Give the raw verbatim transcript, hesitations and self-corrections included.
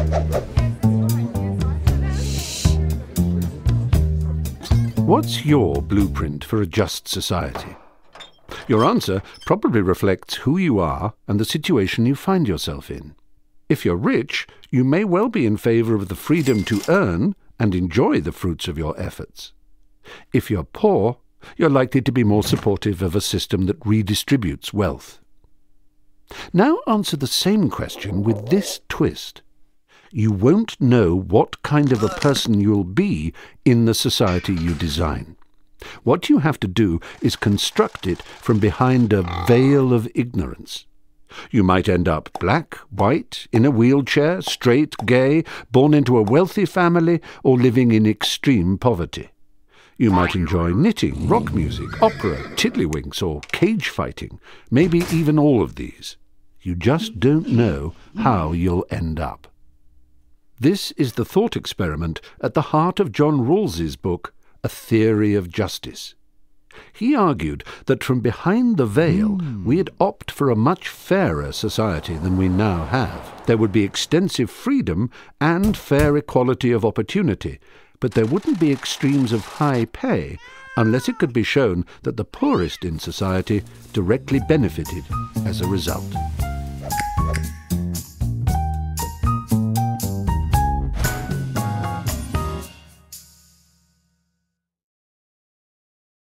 What's your blueprint for a just society? Your answer probably reflects who you are and the situation you find yourself in. If you're rich, you may well be in favour of the freedom to earn and enjoy the fruits of your efforts. If you're poor, you're likely to be more supportive of a system that redistributes wealth. Now answer the same question with this twist. You won't know what kind of a person you'll be in the society you design. What you have to do is construct it from behind a veil of ignorance. You might end up black, white, in a wheelchair, straight, gay, born into a wealthy family, or living in extreme poverty. You might enjoy knitting, rock music, opera, tiddlywinks, or cage fighting, maybe even all of these. You just don't know how you'll end up. This is the thought experiment at the heart of John Rawls's book, A Theory of Justice. He argued that from behind the veil, mm. we'd opt for a much fairer society than we now have. There would be extensive freedom and fair equality of opportunity, but there wouldn't be extremes of high pay unless it could be shown that the poorest in society directly benefited as a result.